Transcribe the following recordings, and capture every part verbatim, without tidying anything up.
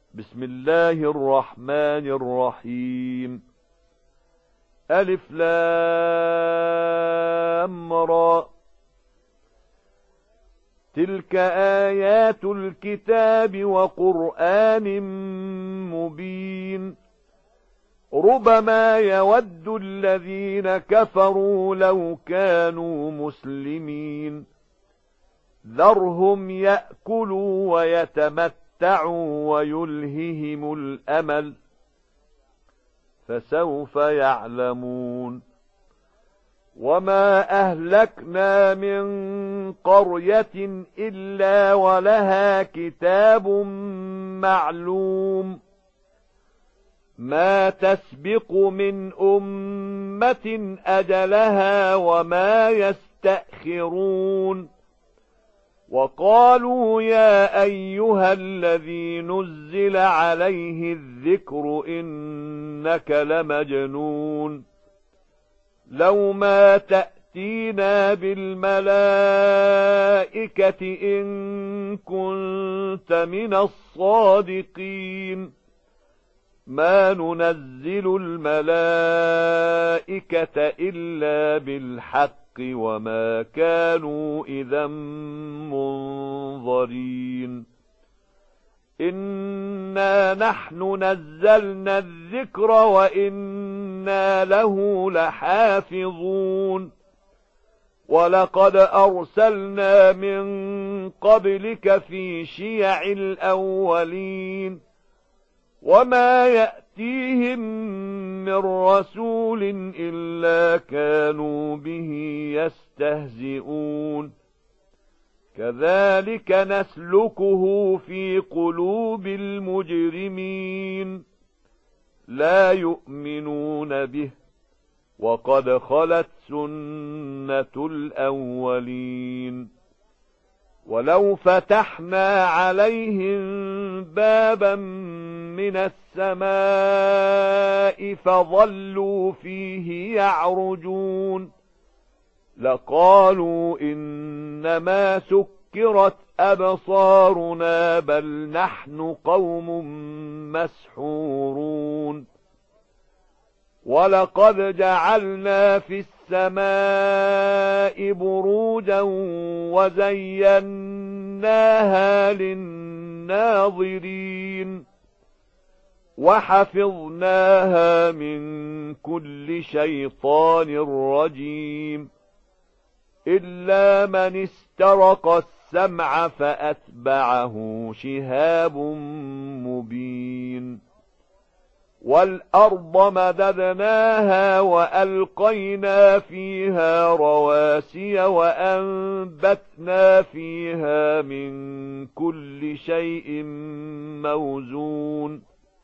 بسم الله الرحمن الرحيم. ألف لام را. تلك آيات الكتاب وقرآن مبين. ربما يود الذين كفروا لو كانوا مسلمين. ذرهم يأكلوا ويتمتعوا ويلههم الأمل، فسوف يعلمون. وما أهلكنا من قرية إلا ولها كتاب معلوم، ما تسبق من أمة أجلها وما يستأخرون. وقالوا يا أيها الذي نزل عليه الذكر إنك لمجنون، لو ما تأتينا بالملائكة إن كنت من الصادقين. ما ننزل الملائكة إلا بالحق وما كانوا إذا منظرين. إنا نحن نزلنا الذكر وإنا له لحافظون. ولقد أرسلنا من قبلك في شيع الأولين، وما يأتيهم من رسول إلا كانوا به يستهزئون. كذلك نسلكه في قلوب المجرمين، لا يؤمنون به، وقد خلت سنة الأولين. ولو فتحنا عليهم بابا من السماء فظلوا فيه يعرجون لقالوا إنما سكرت أبصارنا بل نحن قوم مسحورون. ولقد جعلنا في السماء بروجا وزيناها للناظرين وحفظناها من كل شيطان رجيم إلا من استرق السمع فأتبعه شهاب مبين. والأرض مددناها وألقينا فيها رواسي وأنبتنا فيها من كل شيء موزون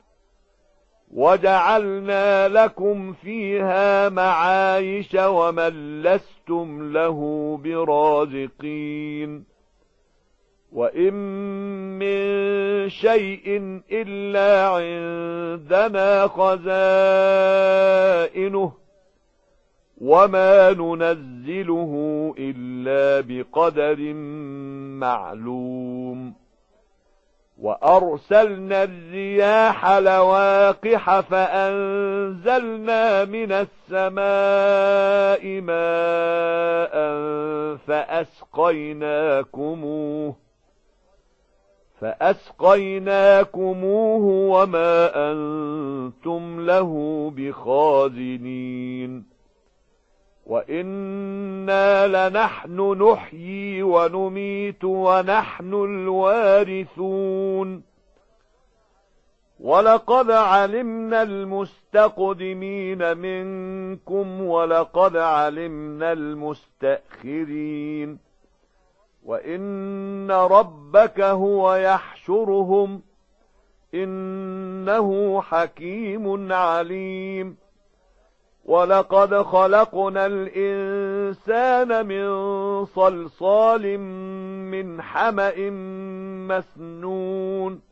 وجعلنا لكم فيها معايش ومن لستم له برازقين. وإن من شيء إلا عندنا خزائنه وما ننزله إلا بقدر معلوم. وأرسلنا الرياح لواقح فأنزلنا من السماء ماء فأسقيناكموه فأسقيناكموه وما أنتم له بخازنين. وإنا لنحن نحيي ونميت ونحن الوارثون. ولقد علمنا المستقدمين منكم ولقد علمنا المستأخرين. وإن ربك هو يحشرهم إنه حكيم عليم. ولقد خلقنا الإنسان من صلصال من حمأ مسنون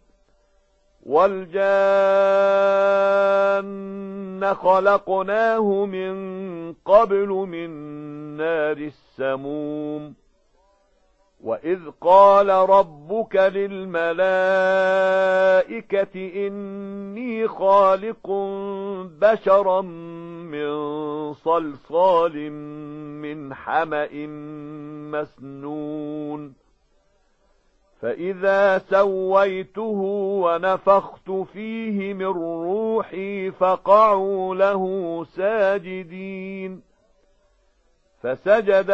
والجان خلقناه من قبل من نار السموم وإذ قال ربك للملائكة إني خالق بشرا من صلصال من حمأ مسنون فإذا سويته ونفخت فيه من روحي فقعوا له ساجدين فسجد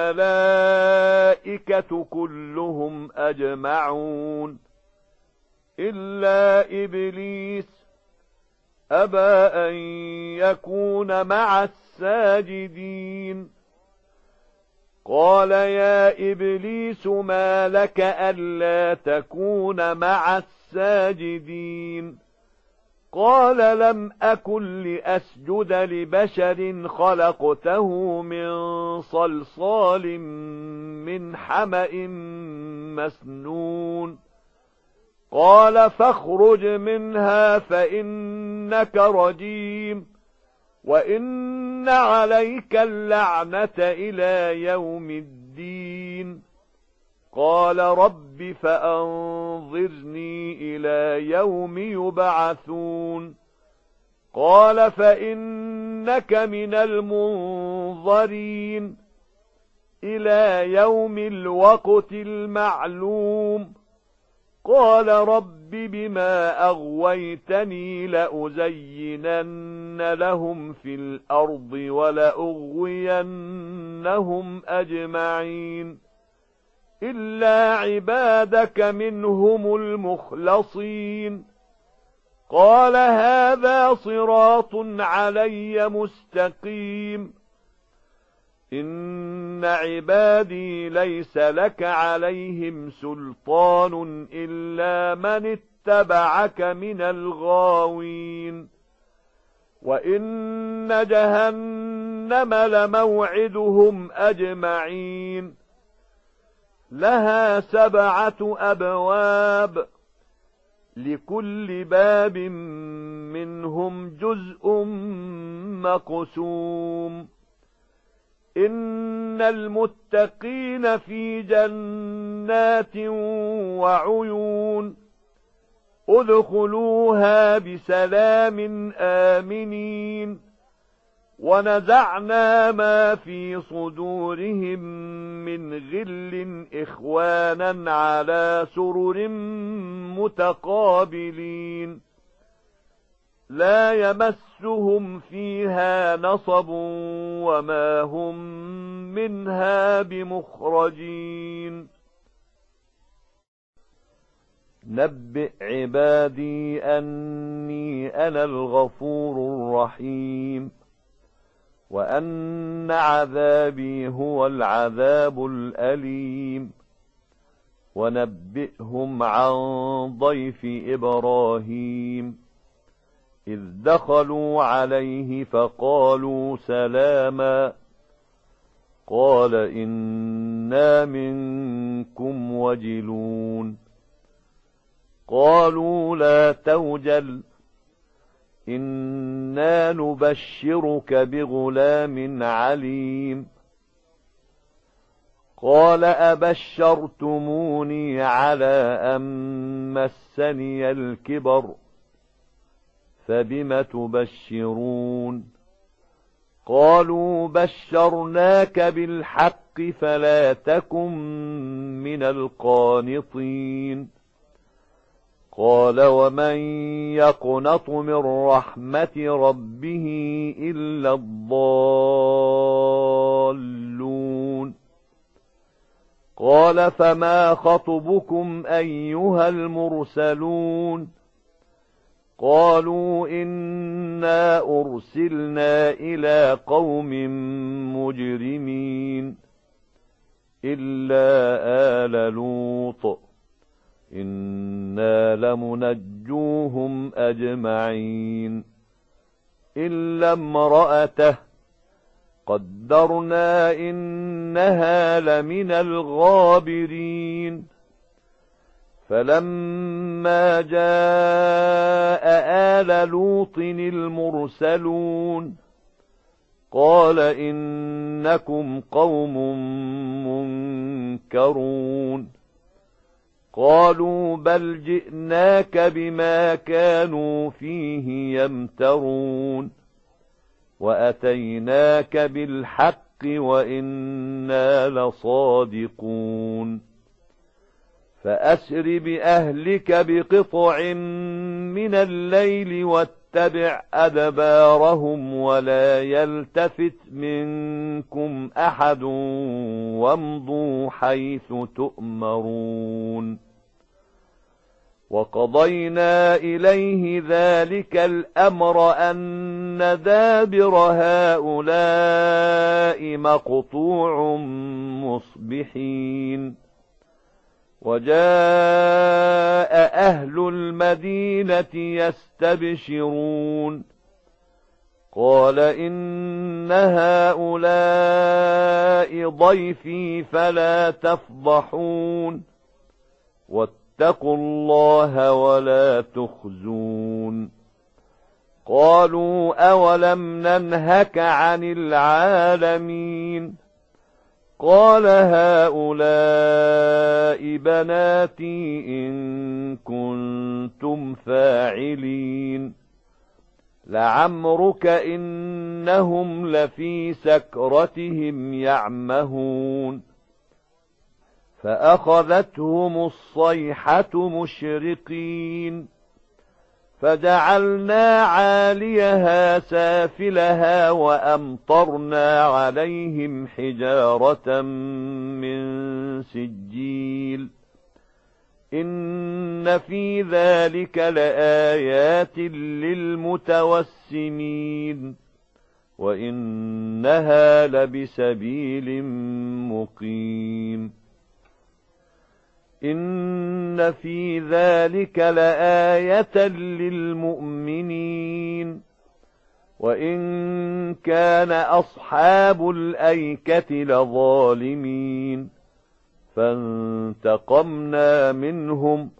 الملائكة كلهم أجمعون إلا إبليس أبى أن يكون مع الساجدين قال يا إبليس ما لك ألا تكون مع الساجدين قال لم أكن لأسجد لبشر خلقته من صلصال من حمأ مسنون قال فاخرج منها فإنك رجيم وإن عليك اللعنة إلى يوم الدين قال رب فأنظرني إلى يوم يبعثون قال فإنك من المنظرين إلى يوم الوقت المعلوم قال رب بما أغويتني لأزينن لهم في الأرض ولأغوينهم أجمعين إلا عبادك منهم المخلصين قال هذا صراط علي مستقيم إن عبادي ليس لك عليهم سلطان إلا من اتبعك من الغاوين وإن جهنم لموعدهم أجمعين لها سبعة أبواب لكل باب منهم جزء مقسوم إن المتقين في جنات وعيون ادخلوها بسلام آمنين ونزعنا ما في صدورهم من غل إخوانا على سرر متقابلين لا يمسهم فيها نصب وما هم منها بمخرجين نبئ عبادي أني أنا الغفور الرحيم وأن عذابي هو العذاب الأليم ونبئهم عن ضيف إبراهيم إذ دخلوا عليه فقالوا سلاما قال إنا منكم وجلون قالوا لا توجل إنا نبشرك بغلام عليم قال أبشرتموني على أن مسني الكبر فبم تبشرون قالوا بشرناك بالحق فلا تكن من القانطين قال ومن يقنط من رحمة ربه إلا الضالون قال فما خطبكم أيها المرسلون قالوا إنا أرسلنا إلى قوم مجرمين إلا آل لوط إنا لمنجوهم أجمعين إلا امرأته قدرنا إنها لمن الغابرين فلما جاء آل لوط المرسلون قال إنكم قوم منكرون قالوا بل جئناك بما كانوا فيه يمترون وأتيناك بالحق وإنا لصادقون فأسر بأهلك بقطع من الليل واتبع أدبارهم ولا يلتفت منكم أحد وامضوا حيث تؤمرون وقضينا إليه ذلك الأمر أن دابر هؤلاء مقطوع مصبحين وجاء أهل المدينة يستبشرون قال إن هؤلاء ضيفي فلا تفضحون واتقوا الله ولا تخزون قالوا أولم ننهك عن العالمين قال هؤلاء بناتي إن كنتم فاعلين لعمرك إنهم لفي سكرتهم يعمهون فأخذتهم الصيحة مشرقين فجعلنا عاليها سافلها وأمطرنا عليهم حجارة من سجيل إن في ذلك لآيات للمتوسمين وإنها لبسبيل مقيم إن في ذلك لآية للمؤمنين وإن كان أصحاب الأيكة لظالمين فانتقمنا منهم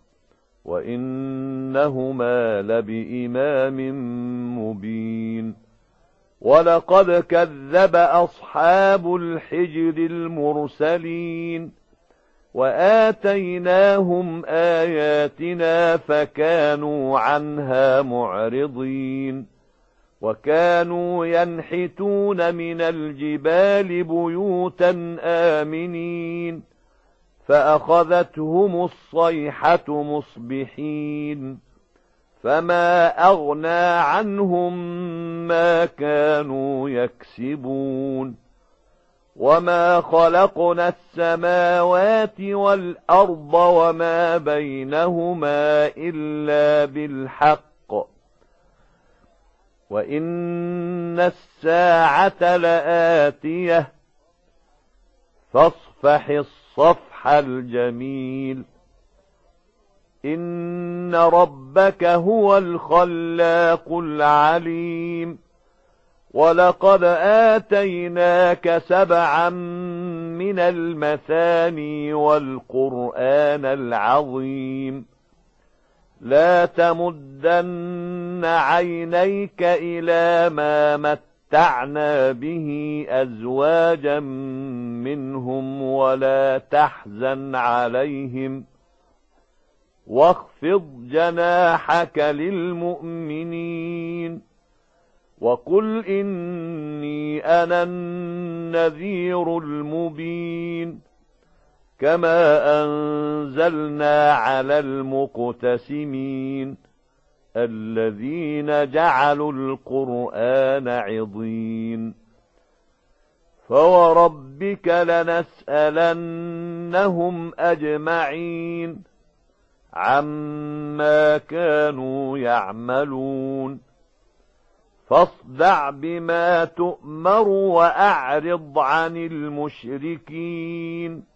وإنهما لبإمام مبين ولقد كذب أصحاب الحجر المرسلين وآتيناهم آياتنا فكانوا عنها معرضين وكانوا ينحتون من الجبال بيوتا آمنين فأخذتهم الصيحة مصبحين فما أغنى عنهم ما كانوا يكسبون وما خلقنا السماوات والأرض وما بينهما إلا بالحق وإن الساعة لآتية فاصفح الصفح الجميل إن ربك هو الخلاق العليم ولقد آتيناك سبعا من المثاني والقرآن العظيم لا تمدن عينيك إلى ما متعنا به أزواجا منهم ولا تحزن عليهم واخفض جناحك للمؤمنين وقل إني أنا النذير المبين كما أنزلنا على المقتسمين الذين جعلوا القرآن عضين فوربك لنسألنهم أجمعين عما كانوا يعملون فاصدع بما تؤمر وأعرض عن المشركين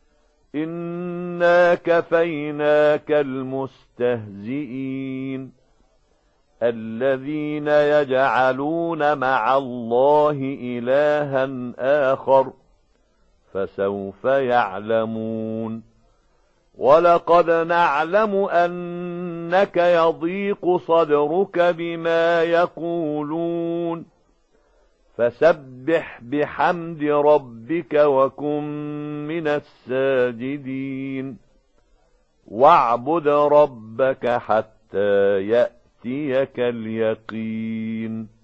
إنا كفيناك المستهزئين الذين يجعلون مع الله إلها آخر فسوف يعلمون ولقد نعلم أنك يضيق صدرك بما يقولون فسبح بحمد ربك وكن من الساجدين واعبد ربك حتى يأتيك اليقين.